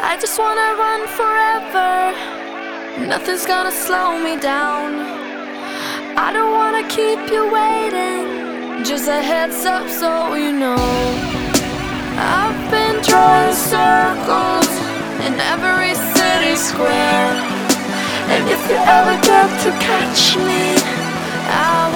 I just wanna run forever. Nothing's gonna slow me down. I don't wanna keep you waiting. Just a heads up so you know. I've been drawing circles in every city square, and if you ever get to catch me, I